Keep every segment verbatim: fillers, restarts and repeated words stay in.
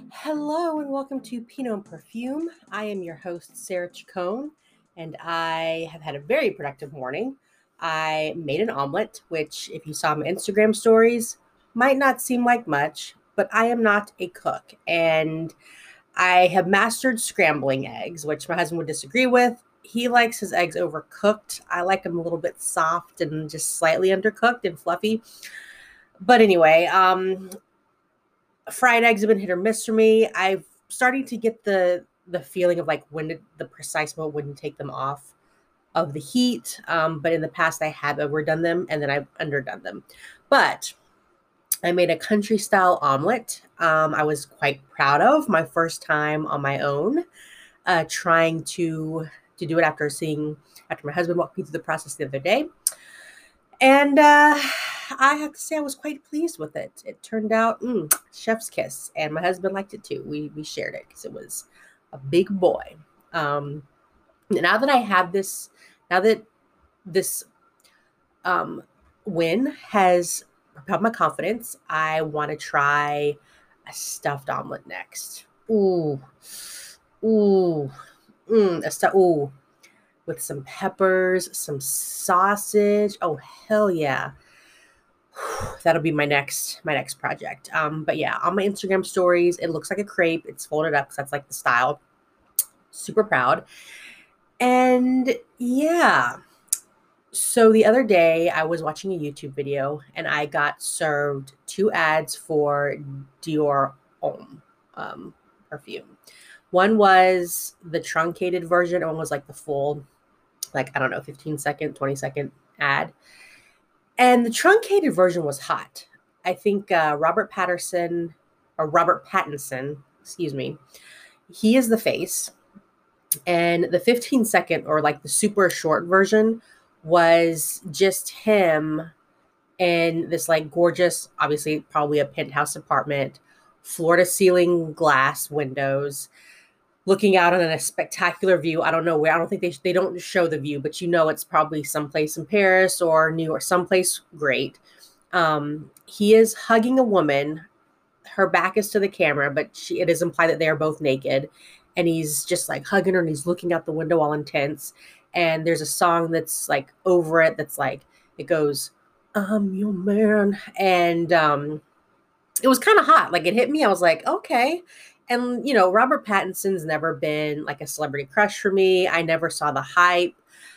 Hello and welcome to Pinot and Perfume. I am your host, Sarah Chacon, and I have had a very productive morning. I made an omelet, which, if you saw my Instagram stories, might not seem like much, but I am not a cook. And I have mastered scrambling eggs, which my husband would disagree with. He likes his eggs overcooked. I like them a little bit soft and just slightly undercooked and fluffy. But anyway, um, fried eggs have been hit or miss for me. I've starting to get the the feeling of like when to, the precise moment when to take them off of the heat. Um, but in the past, I have overdone them and then I've underdone them. But I made a country style omelet. Um, I was quite proud of my first time on my own, uh, trying to to do it after seeing after my husband walked me through the process the other day. And uh, I have to say I was quite pleased with it. It turned out mm, chef's kiss, and my husband liked it too. We we shared it because it was a big boy. Um, now that I have this, now that this um, win has propelled my confidence, I want to try a stuffed omelet next. Ooh, ooh, mm, a stu- ooh, with some peppers, some sausage. Oh hell yeah! That'll be my next my next project. Um, but yeah, on my Instagram stories, it looks like a crepe. It's folded up because that's like the style. Super proud. And yeah, so the other day I was watching a YouTube video and I got served two ads for Dior Homme um, perfume. One was the truncated version, and one was like the full, like I don't know, fifteen second, twenty second ad. And the truncated version was hot. I think uh, Robert Patterson or Robert Pattinson, excuse me, he is the face. And the fifteen second or like the super short version was just him in this like gorgeous, obviously probably a penthouse apartment, floor to ceiling glass windows, looking out on a spectacular view. I don't know where. I don't think they they don't show the view, but you know it's probably someplace in Paris or New York, someplace great. Um, he is hugging a woman. Her back is to the camera, but she, it is implied that they are both naked. And he's just like hugging her and he's looking out the window all intense. And there's a song that's like over it that's like, it goes, I'm your man. And um, it was kind of hot. Like it hit me. I was like, okay. And, you know, Robert Pattinson's never been like a celebrity crush for me. I never saw the hype,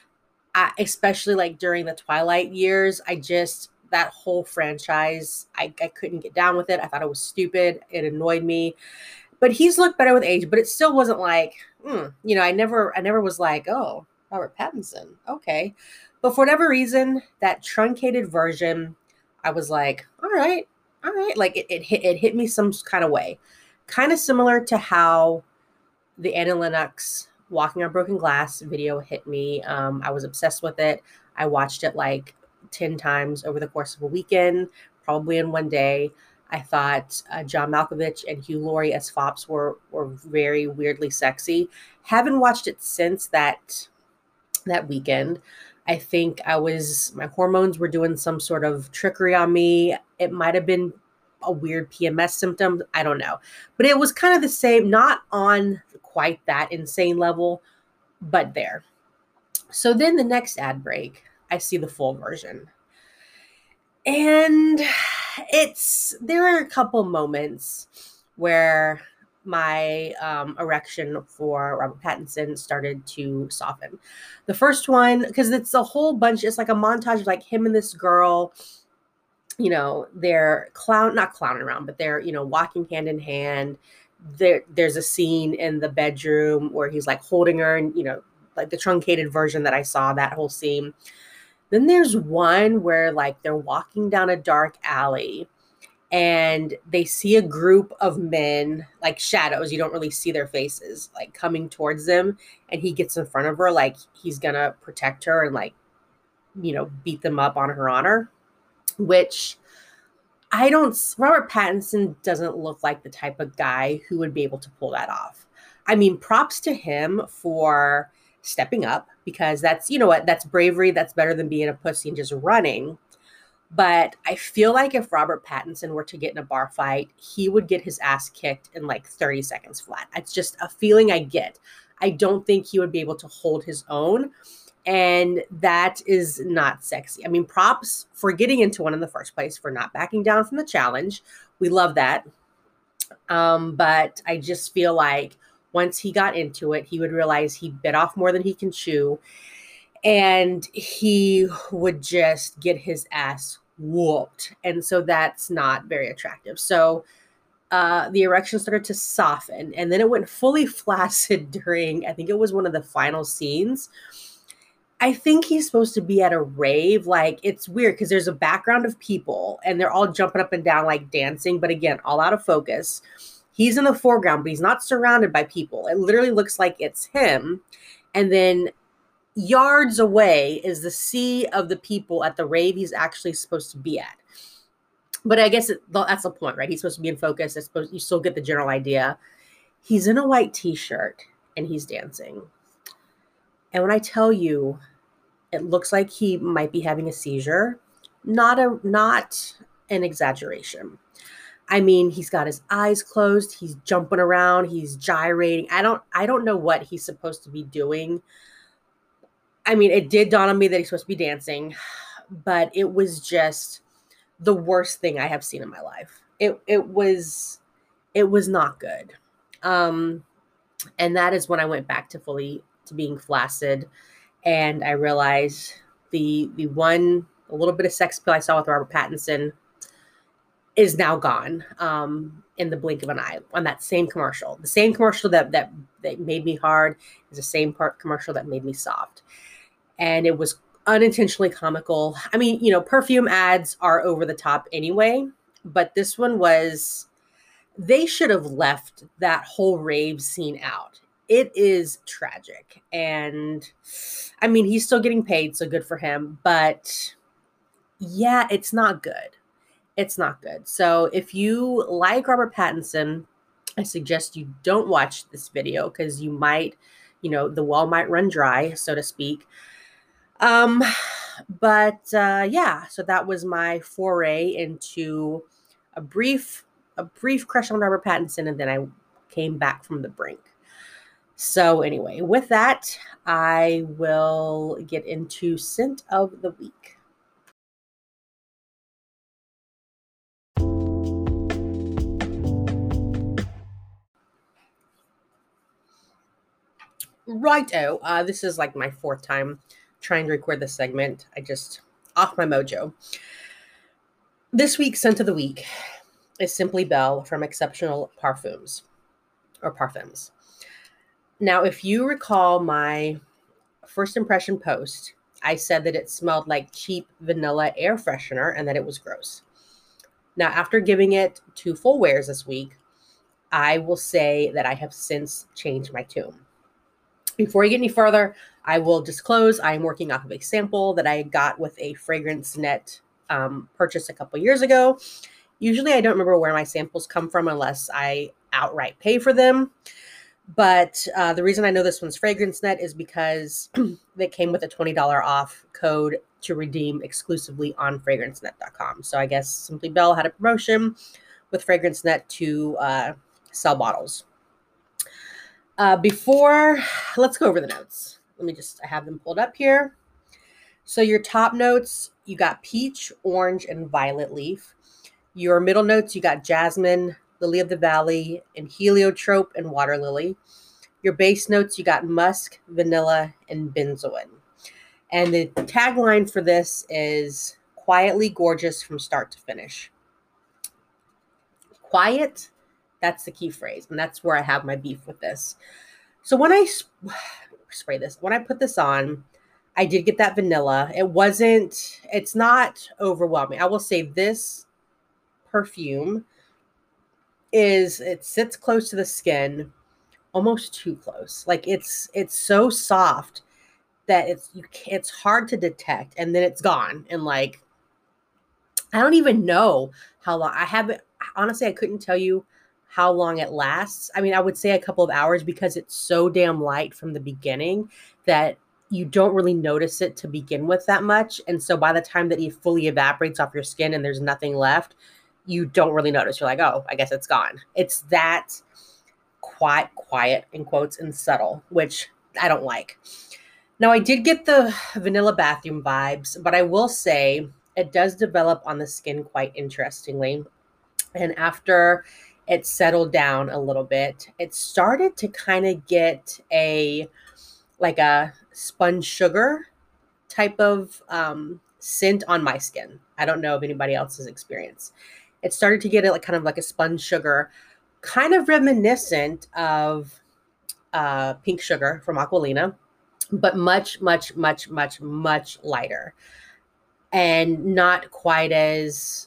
I, especially like during the Twilight years. I just, that whole franchise, I, I couldn't get down with it. I thought it was stupid. It annoyed me. But he's looked better with age, but it still wasn't like, mm, you know, I never, I never was like, oh, Robert Pattinson. Okay. But for whatever reason, that truncated version, I was like, all right, all right. Like it, it hit, it hit me some kind of way. Kind of similar to how the Annie Lennox Walking on Broken Glass video hit me. Um, I was obsessed with it. I watched it like ten times over the course of a weekend, probably in one day. I thought uh, John Malkovich and Hugh Laurie as fops were were very weirdly sexy. Haven't watched it since that that weekend. I think I was my hormones were doing some sort of trickery on me. It might have been a weird P M S symptom. I don't know. But it was kind of the same, not on quite that insane level, but there. So then the next ad break, I see the full version. And it's there are a couple moments where my um, erection for Robert Pattinson started to soften. The first one, because it's a whole bunch, it's like a montage of like him and this girl, you know, they're clown, not clowning around, but they're, you know, walking hand in hand. There, there's a scene in the bedroom where he's like holding her and, you know, like the truncated version that I saw, that whole scene. Then there's one where like they're walking down a dark alley and they see a group of men, like shadows. You don't really see their faces, like coming towards them. And he gets in front of her, like he's gonna protect her and like, you know, beat them up on her honor, which I don't, Robert Pattinson doesn't look like the type of guy who would be able to pull that off. I mean, props to him for stepping up because that's, you know what, that's bravery. That's better than being a pussy and just running. But I feel like if Robert Pattinson were to get in a bar fight, he would get his ass kicked in like thirty seconds flat. It's just a feeling I get. I don't think he would be able to hold his own. And that is not sexy. I mean, props for getting into one in the first place, for not backing down from the challenge. We love that. Um, but I just feel like once he got into it, he would realize he bit off more than he can chew. And he would just get his ass whooped. And so that's not very attractive. So uh, the erection started to soften, and then it went fully flaccid during, I think it was one of the final scenes. I think he's supposed to be at a rave. Like, it's weird because there's a background of people and they're all jumping up and down, like dancing. But again, all out of focus. He's in the foreground, but he's not surrounded by people. It literally looks like it's him. And then yards away is the sea of the people at the rave he's actually supposed to be at. But I guess it, that's the point, right? He's supposed to be in focus. It's supposed, you still get the general idea. He's in a white t-shirt and he's dancing. And when I tell you, it looks like he might be having a seizure, not a not an exaggeration. I mean, he's got his eyes closed. He's jumping around. He's gyrating. I don't I don't know what he's supposed to be doing. I mean, it did dawn on me that he's supposed to be dancing, but it was just the worst thing I have seen in my life. It it was it was not good. Um, and that is when I went back to fully to being flaccid, and I realized the the one a little bit of sex appeal I saw with Robert Pattinson is now gone um, in the blink of an eye on that same commercial. The same commercial that that that made me hard is the same part commercial that made me soft, and it was unintentionally comical. I mean, you know, perfume ads are over the top anyway, but this one was, they should have left that whole rave scene out. It is tragic. And I mean, he's still getting paid, so good for him. But yeah, it's not good. It's not good. So if you like Robert Pattinson, I suggest you don't watch this video because you might, you know, the well might run dry, so to speak. Um, but uh, yeah, so that was my foray into a brief, a brief crush on Robert Pattinson, and then I came back from the brink. So anyway, with that, I will get into Scent of the Week. Righto, uh, this is like my fourth time trying to record this segment. I just, off my mojo. This week's Scent of the Week is Simply Belle from Exceptional Parfums, or Parfums. Now, if you recall my first impression post, I said that it smelled like cheap vanilla air freshener and that it was gross. Now, after giving it two full wears this week, I will say that I have since changed my tune. Before I get any further, I will disclose I am working off of a sample that I got with a Fragrance Net um, purchase a couple years ago. Usually I don't remember where my samples come from unless I outright pay for them. But uh, the reason I know this one's Fragrance Net is because they came with a twenty dollars off code to redeem exclusively on fragrance net dot com. So I guess Simply Belle had a promotion with Fragrance Net to uh, sell bottles. Uh, before, let's go over the notes. Let me just, I have them pulled up here. So your top notes, you got peach, orange, and violet leaf. Your middle notes, you got jasmine, lily of the valley, and heliotrope and water lily. Your base notes, you got musk, vanilla, and benzoin. And the tagline for this is quietly gorgeous from start to finish. Quiet, that's the key phrase, and that's where I have my beef with this. So when I sp- spray this, when I put this on, I did get that vanilla. It wasn't, it's not overwhelming. I will say this perfume is, it sits close to the skin, almost too close. Like it's, it's so soft that it's, you, it's hard to detect, and then it's gone. And like, I don't even know how long I haven't, honestly, I couldn't tell you how long it lasts. I mean, I would say a couple of hours because it's so damn light from the beginning that you don't really notice it to begin with that much. And so by the time that it fully evaporates off your skin and there's nothing left, you don't really notice. You're like, oh, I guess it's gone. It's that quiet, quiet in quotes, and subtle, which I don't like. Now, I did get the vanilla bathroom vibes, but I will say it does develop on the skin quite interestingly. And after it settled down a little bit, it started to kind of get a like a sponge sugar type of um, scent on my skin. I don't know if anybody else's experience. It started to get it like kind of like a sponge sugar, kind of reminiscent of uh, pink sugar from Aquilina, but much, much, much, much, much lighter and not quite as.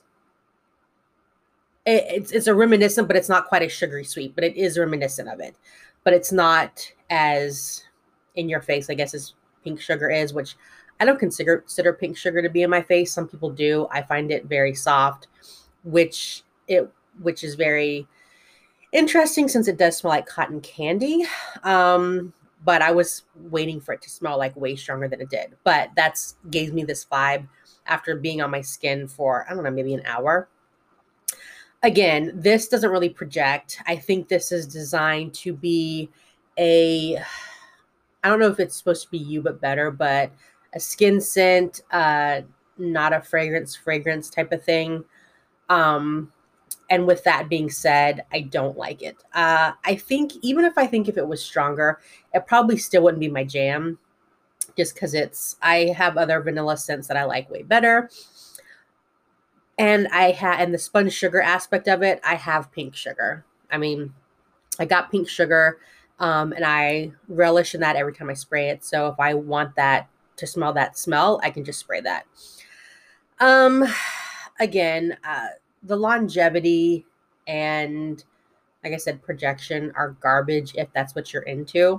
It, it's it's a reminiscent, but it's not quite as sugary sweet, but it is reminiscent of it. But it's not as in your face, I guess, as pink sugar is, which I don't consider consider pink sugar to be in my face. Some people do. I find it very soft, which it which is very interesting since it does smell like cotton candy. Um, but I was waiting for it to smell like way stronger than it did. But that's gave me this vibe after being on my skin for, I don't know, maybe an hour. Again, this doesn't really project. I think this is designed to be a, I don't know if it's supposed to be you, but better, but a skin scent, uh, not a fragrance, fragrance type of thing. Um, and with that being said, I don't like it. Uh, I think even if I think if it was stronger, it probably still wouldn't be my jam just because it's, I have other vanilla scents that I like way better. And I had, and the sponge sugar aspect of it, I have pink sugar. I mean, I got pink sugar, um, and I relish in that every time I spray it. So if I want that to smell that smell, I can just spray that. Um, again, uh, the longevity and, like I said, projection are garbage if that's what you're into.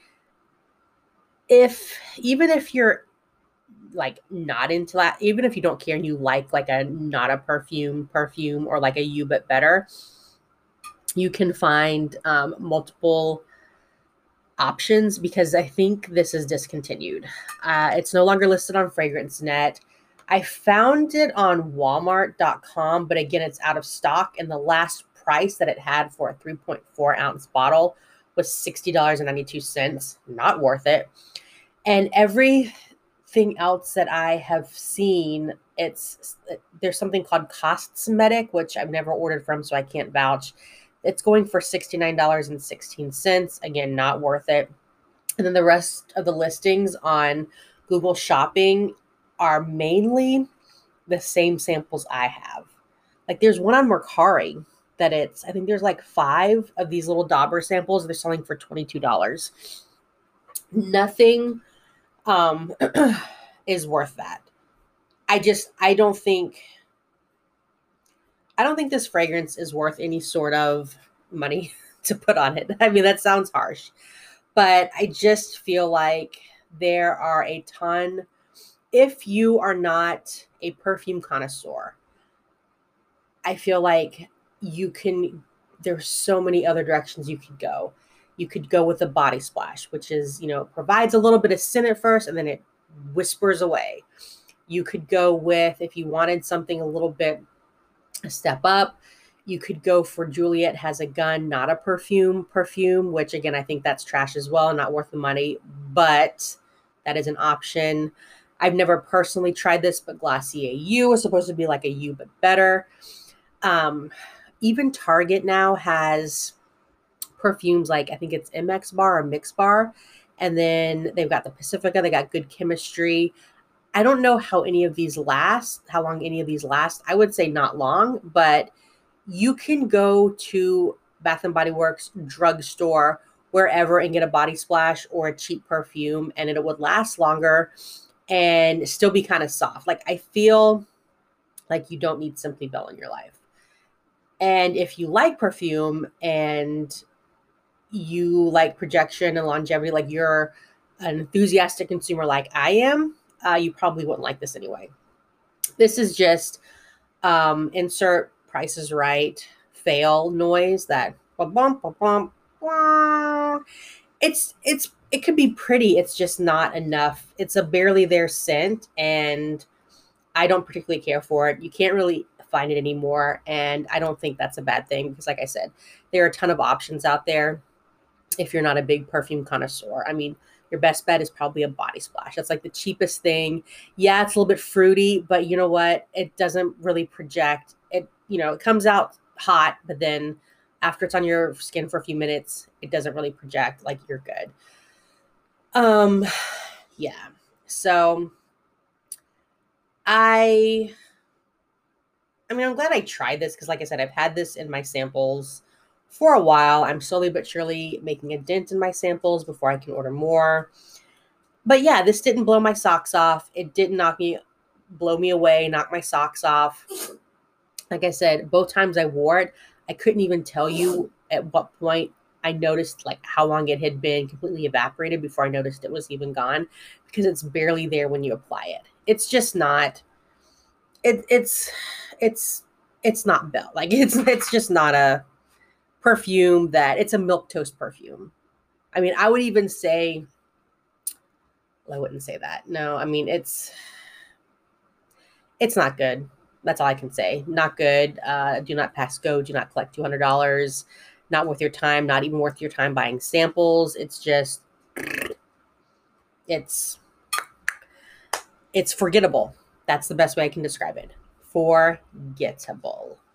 If even if you're like not into that, even if you don't care and you like like a not a perfume perfume or like a you but better, you can find um, multiple options because I think this is discontinued. Uh, it's no longer listed on Fragrance Net. I found it on walmart dot com, but again, it's out of stock. And the last price that it had for a three point four ounce bottle was sixty dollars and ninety-two cents. Not worth it. And everything else that I have seen, it's there's something called Cosmetic, which I've never ordered from, so I can't vouch. It's going for sixty-nine dollars and sixteen cents. Again, not worth it. And then the rest of the listings on Google Shopping are mainly the same samples I have. Like there's one on Mercari that it's, I think there's like five of these little dauber samples. They're selling for twenty-two dollars. Nothing um, is worth that. I just, I don't think, I don't think this fragrance is worth any sort of money to put on it. I mean, that sounds harsh, but I just feel like there are a ton, if you are not a perfume connoisseur, I feel like you can, there's so many other directions you could go. You could go with a body splash, which is, you know, provides a little bit of scent at first and then it whispers away. You could go with, if you wanted something a little bit a step up, you could go for Juliet Has a Gun, not a perfume perfume, which again, I think that's trash as well, not worth the money, but that is an option. I've never personally tried this, but Glossier You is supposed to be like a You, but better. Um, even Target now has perfumes like, I think it's M X Bar or Mix Bar. And then they've got the Pacifica, they got Good Chemistry. I don't know how any of these last, how long any of these last. I would say not long, but you can go to Bath and Body Works, drugstore, wherever and get a body splash or a cheap perfume and it would last longer and still be kind of soft. Like I feel like you don't need Simply Belle in your life. And if you like perfume and you like projection and longevity, like you're an enthusiastic consumer like I am, uh, you probably wouldn't like this anyway. This is just um, insert Price is Right fail noise that ba-bum, ba-bum, ba-bum. It's it's it could be pretty. It's just not enough. It's a barely there scent, and I don't particularly care for it. You can't really find it anymore, and I don't think that's a bad thing because, like I said, there are a ton of options out there if you're not a big perfume connoisseur. I mean, your best bet is probably a body splash. That's like the cheapest thing. Yeah, it's a little bit fruity, but you know what? It doesn't really project. It, you know, it comes out hot, but then after it's on your skin for a few minutes, it doesn't really project like you're good. Um, yeah. So I I mean, I'm glad I tried this because, like I said, I've had this in my samples for a while. I'm slowly but surely making a dent in my samples before I can order more. But yeah, this didn't blow my socks off. It didn't knock me, blow me away, knock my socks off. Like I said, both times I wore it, I couldn't even tell you at what point I noticed like how long it had been completely evaporated before I noticed it was even gone because it's barely there when you apply it. It's just not it, it's it's it's not Bell. Like it's it's just not a perfume that it's a milk toast perfume. I mean, I would even say well, I wouldn't say that. No, I mean it's it's not good. That's all I can say. Not good. Uh, do not pass go. Do not collect two hundred dollars. Not worth your time. Not even worth your time buying samples. It's just it's it's forgettable. That's the best way I can describe it. Forgettable.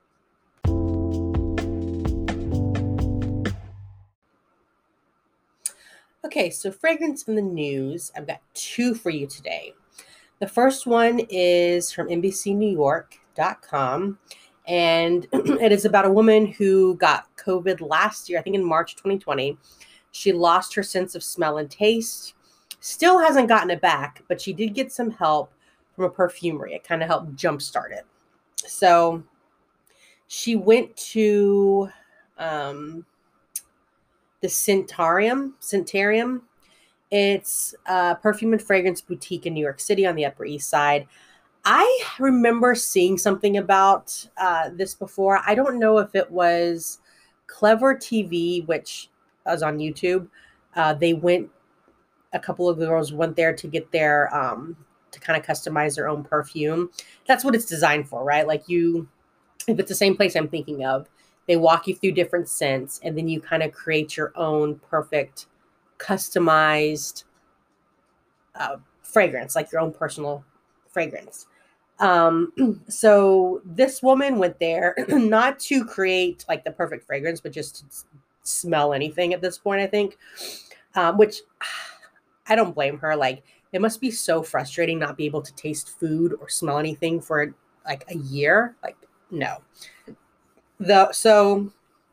Okay, so fragrance in the news. I've got two for you today. The first one is from N B C New York dot com, and it is about a woman who got COVID last year, I think in March twenty twenty. She lost her sense of smell and taste. Still hasn't gotten it back, but she did get some help from a perfumery. It kind of helped jumpstart it. So she went to um, the Centarium, Centarium. It's a perfume and fragrance boutique in New York City on the Upper East Side. I remember seeing something about uh, this before. I don't know if it was Clever T V, which was on YouTube. Uh, they went, a couple of girls went there to get their, um, to kind of customize their own perfume. That's what it's designed for, right? Like you, if it's the same place I'm thinking of, they walk you through different scents and then you kind of create your own perfect customized uh, fragrance, like your own personal fragrance. Um, so this woman went there not to create like the perfect fragrance, but just to smell anything at this point, I think, um, which I don't blame her. Like it must be so frustrating not be able to taste food or smell anything for like a year. Like, no. The, so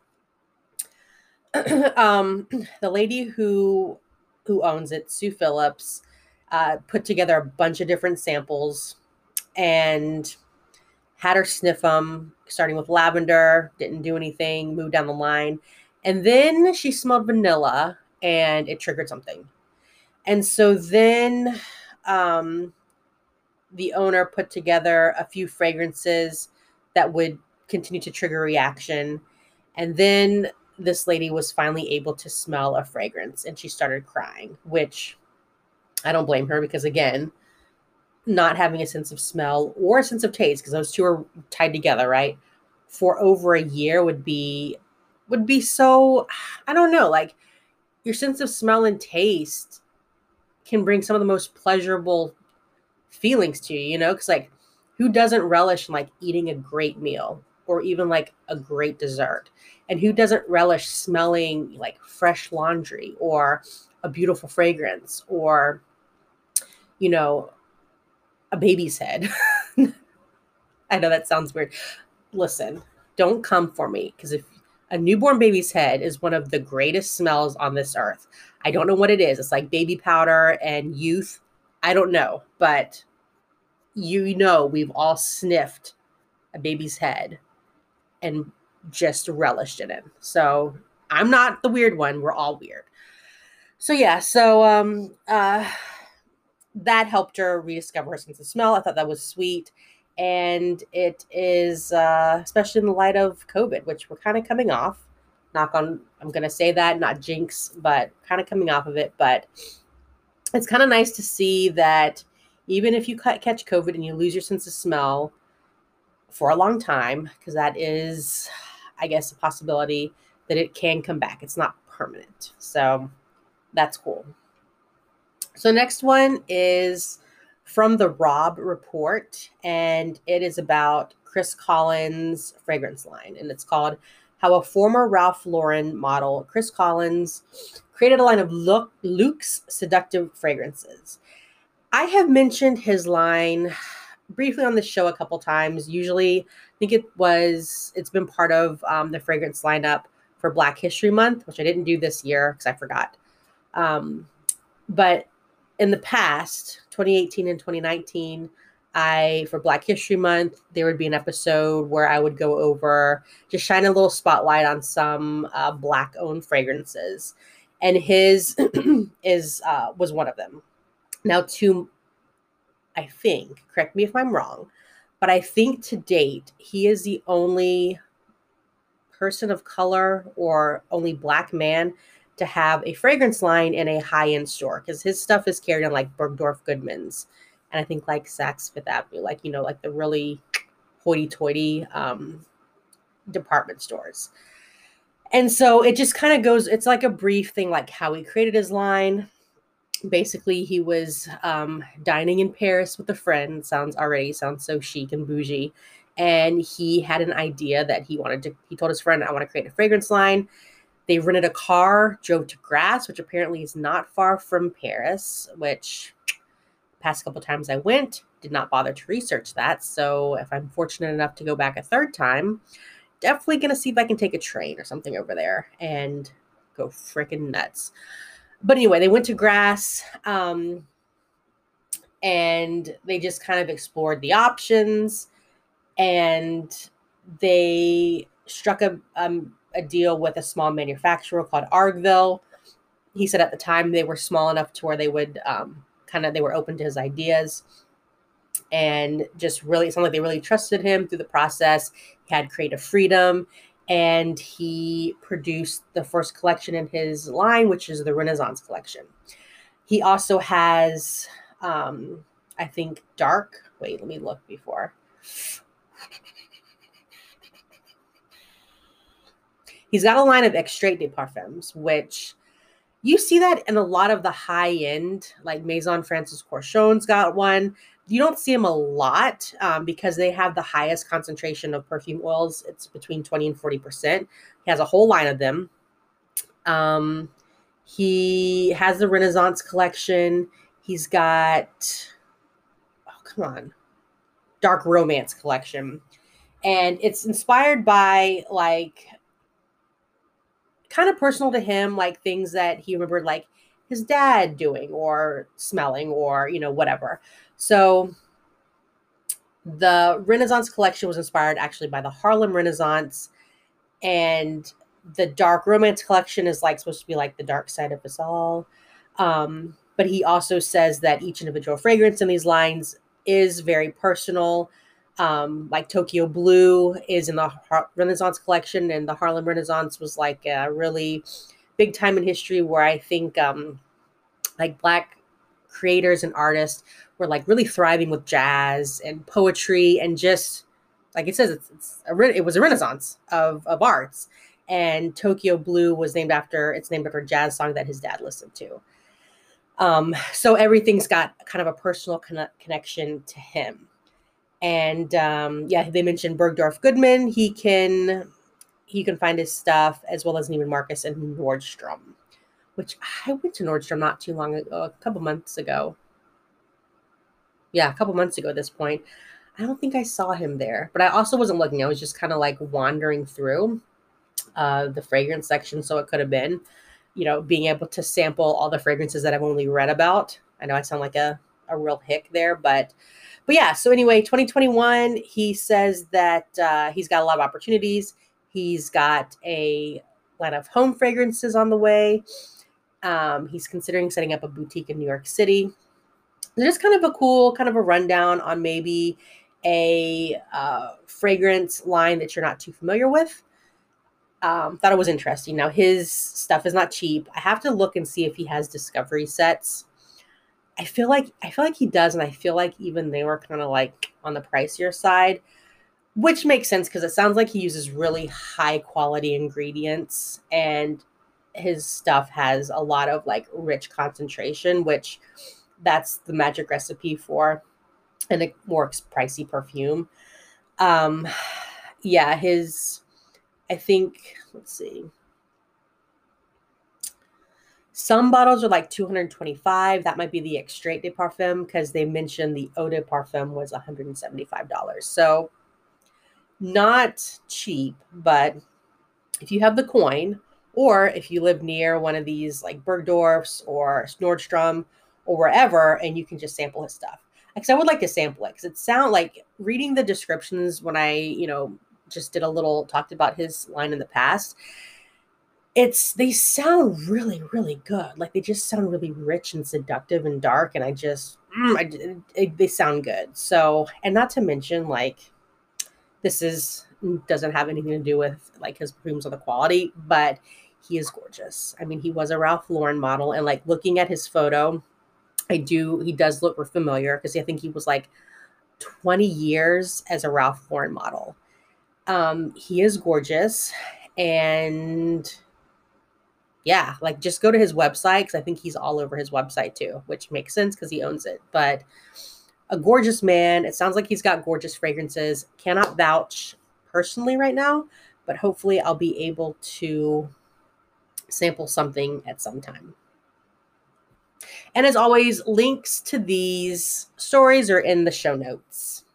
um, the lady who who owns it, Sue Phillips, uh, put together a bunch of different samples and had her sniff them, starting with lavender, didn't do anything, moved down the line. And then she smelled vanilla and it triggered something. And so then um, the owner put together a few fragrances that would continue to trigger reaction. And then this lady was finally able to smell a fragrance and she started crying, which I don't blame her because, again, not having a sense of smell or a sense of taste, because those two are tied together, right? For over a year would be, would be so, I don't know, like your sense of smell and taste can bring some of the most pleasurable feelings to you, you know, because like who doesn't relish in like eating a great meal or even like a great dessert? And who doesn't relish smelling like fresh laundry or a beautiful fragrance or, you know, a baby's head? I know that sounds weird. Listen, don't come for me because if a newborn baby's head is one of the greatest smells on this earth. I don't know what it is. It's like baby powder and youth. I don't know, but you know, we've all sniffed a baby's head and just relished in it. So I'm not the weird one. We're all weird. So yeah, so um, uh, that helped her rediscover her sense of smell. I thought that was sweet. And it is, uh, especially in the light of COVID, which we're kind of coming off. Knock on, I'm going to say that, not jinx, but kind of coming off of it. But it's kind of nice to see that even if you catch COVID and you lose your sense of smell for a long time, because that is, I guess, a possibility that it can come back. It's not permanent. So that's cool. So next one is from the Robb Report, and it is about Chris Collins' fragrance line, and it's called How a Former Ralph Lauren Model, Chris Collins, Created a Line of look, Luxe Seductive Fragrances. I have mentioned his line briefly on the show a couple times. Usually, I think it was, it's been part of um, the fragrance lineup for Black History Month, which I didn't do this year because I forgot. Um, but in the past, twenty eighteen and twenty nineteen, I, for Black History Month, there would be an episode where I would go over, just shine a little spotlight on some uh, Black-owned fragrances. And his is uh, was one of them. Now, to, I think, correct me if I'm wrong, but I think to date, he is the only person of color or only Black man to have a fragrance line in a high-end store, because his stuff is carried on like Bergdorf Goodman's and I think like Saks Fifth Avenue, like, you know, like the really hoity-toity um, department stores. And so it just kind of goes, it's like a brief thing, like how he created his line. Basically, he was um, dining in Paris with a friend. Sounds already sounds so chic and bougie. And he had an idea that he wanted to, he told his friend, I want to create a fragrance line. They rented a car, drove to Grasse, which apparently is not far from Paris, which past couple times I went, did not bother to research that. So if I'm fortunate enough to go back a third time, definitely going to see if I can take a train or something over there and go freaking nuts. But anyway, they went to Grasse um, and they just kind of explored the options, and they struck a, um, a deal with a small manufacturer called Argueville. He said at the time they were small enough to where they would um, kind of, they were open to his ideas, and just really, it sounded like they really trusted him through the process. He had creative freedom, and he produced the first collection in his line, which is the Renaissance collection. He also has, um, I think, dark, wait, let me look before. He's got a line of Extrait de Parfums, which you see that in a lot of the high end, like Maison Francis Corchon's got one. You don't see them a lot um, because they have the highest concentration of perfume oils. It's between twenty and forty percent. He has a whole line of them. Um, he has the Renaissance collection. He's got, oh, come on, Dark Romance collection. And it's inspired by, like, kind of personal to him, like things that he remembered, like his dad doing or smelling or, you know, whatever. So the Renaissance collection was inspired actually by the Harlem Renaissance, and the Dark Romance collection is like supposed to be like the dark side of us all. Um, but he also says that each individual fragrance in these lines is very personal. Um, like Tokyo Blue is in the Har- Renaissance collection, and the Harlem Renaissance was like a really big time in history where I think um, like Black creators and artists were like really thriving with jazz and poetry, and just like it says, it's, it's a, it was a renaissance of, of arts. And Tokyo Blue was named after, it's named after a jazz song that his dad listened to. Um, so everything's got kind of a personal con- connection to him. And um, yeah, they mentioned Bergdorf Goodman. He can he can find his stuff, as well as Neiman Marcus and Nordstrom, which I went to Nordstrom not too long ago, a couple months ago. Yeah, a couple months ago at this point. I don't think I saw him there, but I also wasn't looking. I was just kind of like wandering through uh, the fragrance section. So it could have been, you know, being able to sample all the fragrances that I've only read about. I know I sound like a, a real hick there, but But yeah, so anyway, twenty twenty-one, he says that uh, he's got a lot of opportunities. He's got a line of home fragrances on the way. Um, he's considering setting up a boutique in New York City. There's kind of a cool, kind of a rundown on maybe a uh, fragrance line that you're not too familiar with. Um, thought it was interesting. Now his stuff is not cheap. I have to look and see if he has discovery sets. I feel like I feel like he does, and I feel like even they were kind of like on the pricier side, which makes sense because it sounds like he uses really high quality ingredients, and his stuff has a lot of like rich concentration, which that's the magic recipe for an more pricey perfume. Um, yeah, his, I think, let's see. Some bottles are like two hundred twenty-five dollars. That might be the Extrait de Parfum because they mentioned the Eau de Parfum was one hundred seventy-five dollars. So not cheap, but if you have the coin, or if you live near one of these like Bergdorf's or Nordstrom or wherever, and you can just sample his stuff. Because I would like to sample it because it sounds like reading the descriptions when I, you know, just did a little talked about his line in the past. It's they sound really, really good. Like they just sound really rich and seductive and dark. And I just, mm, I, it, they sound good. So, and not to mention like, this is doesn't have anything to do with like his perfumes or the quality, but he is gorgeous. I mean, he was a Ralph Lauren model, and like looking at his photo, I do, he does look familiar because I think he was like twenty years as a Ralph Lauren model. Um, he is gorgeous. And yeah, like just go to his website because I think he's all over his website too, which makes sense because he owns it. But a gorgeous man. It sounds like he's got gorgeous fragrances. Cannot vouch personally right now, but hopefully I'll be able to sample something at some time. And as always, links to these stories are in the show notes.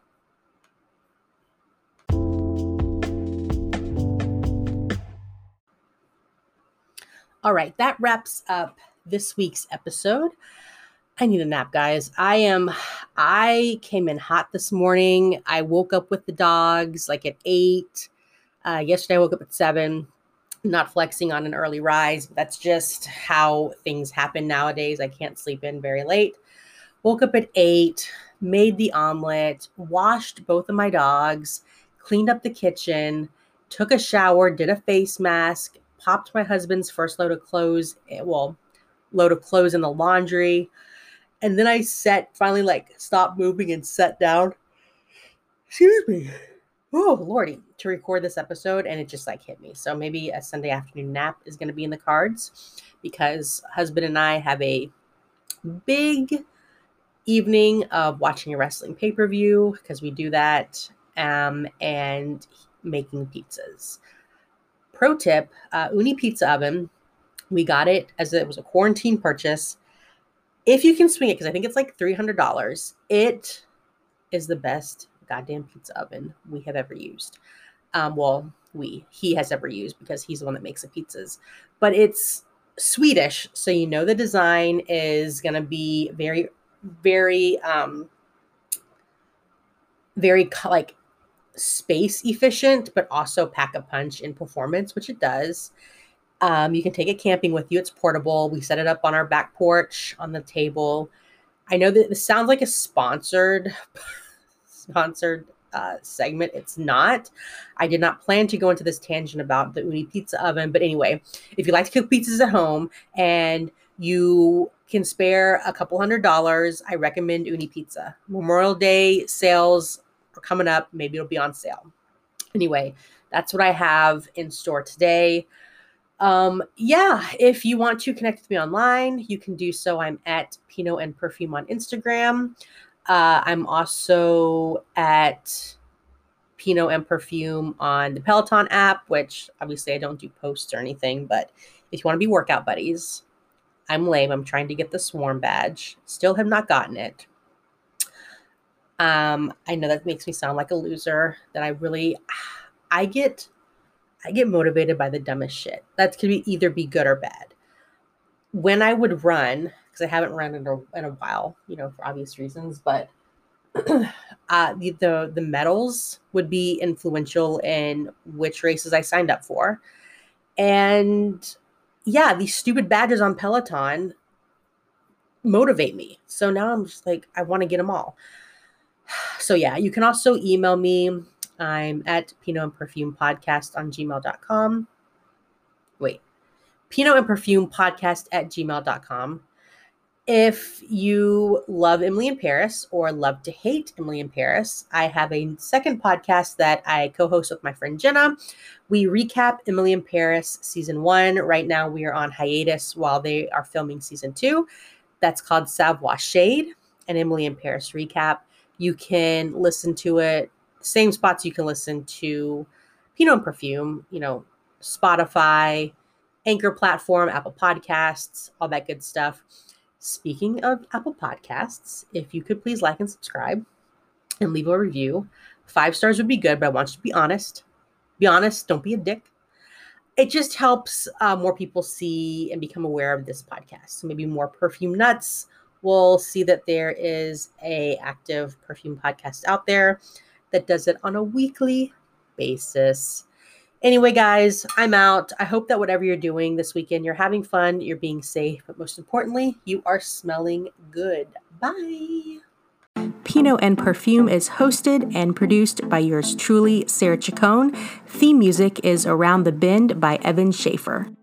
All right, that wraps up this week's episode. I need a nap, guys. I am, I came in hot this morning. I woke up with the dogs like at eight. Uh, yesterday I woke up at seven. Not flexing on an early rise. That's just how things happen nowadays. I can't sleep in very late. Woke up at eight, made the omelet, washed both of my dogs, cleaned up the kitchen, took a shower, did a face mask, popped my husband's first load of clothes, well, load of clothes in the laundry. And then I sat, finally like stopped moving and sat down. Excuse me. Oh, Lordy, to record this episode, and it just like hit me. So maybe a Sunday afternoon nap is going to be in the cards because husband and I have a big evening of watching a wrestling pay-per-view because we do that, um, and making pizzas. Pro tip, uh, Ooni Pizza Oven. We got it as it was a quarantine purchase. If you can swing it, because I think it's like three hundred dollars, it is the best goddamn pizza oven we have ever used. Um, well, we, he has ever used because he's the one that makes the pizzas. But it's Swedish, so you know the design is going to be very, very, um, very like space efficient, but also pack a punch in performance, which it does. Um, you can take it camping with you. It's portable. We set it up on our back porch on the table. I know that this sounds like a sponsored sponsored uh, segment. It's not. I did not plan to go into this tangent about the Ooni Pizza Oven. But anyway, if you like to cook pizzas at home and you can spare a couple hundred dollars, I recommend Ooni Pizza. Memorial Day sales are coming up. Maybe it'll be on sale. Anyway, that's what I have in store today. Um, yeah, if you want to connect with me online, you can do so. I'm at Pinot and Perfume on Instagram. Uh, I'm also at Pinot and Perfume on the Peloton app, which obviously I don't do posts or anything, but if you want to be workout buddies, I'm lame. I'm trying to get the Swarm badge. Still have not gotten it. Um, I know that makes me sound like a loser, that I really, I get, I get motivated by the dumbest shit. That could be either be good or bad. When I would run, because I haven't run in a, in a while, you know, for obvious reasons, but uh, the, the the medals would be influential in which races I signed up for. And yeah, these stupid badges on Peloton motivate me. So now I'm just like, I want to get them all. So yeah, you can also email me. I'm at Pinot and Perfume Podcast on gmail dot com. wait, Pinot and Perfume podcast at gmail dot com. If you love Emily in Paris or love to hate Emily in Paris, I have a second podcast that I co-host with my friend Jenna. We recap Emily in Paris season one. Right now we are on hiatus while they are filming season two. That's called Savoir Shade, an Emily in Paris recap. You can listen to it, same spots you can listen to Pinot and Perfume, you know, Spotify, Anchor platform, Apple Podcasts, all that good stuff. Speaking of Apple Podcasts, if you could please like and subscribe and leave a review. Five stars would be good, but I want you to be honest. Be honest. Don't be a dick. It just helps uh, more people see and become aware of this podcast. So maybe more perfume nuts will see that there is a active perfume podcast out there that does it on a weekly basis. Anyway, guys, I'm out. I hope that whatever you're doing this weekend, you're having fun, you're being safe, but most importantly, you are smelling good. Bye. Pinot and Perfume is hosted and produced by yours truly, Sarah Chacon. Theme music is Around the Bend by Evan Schaefer.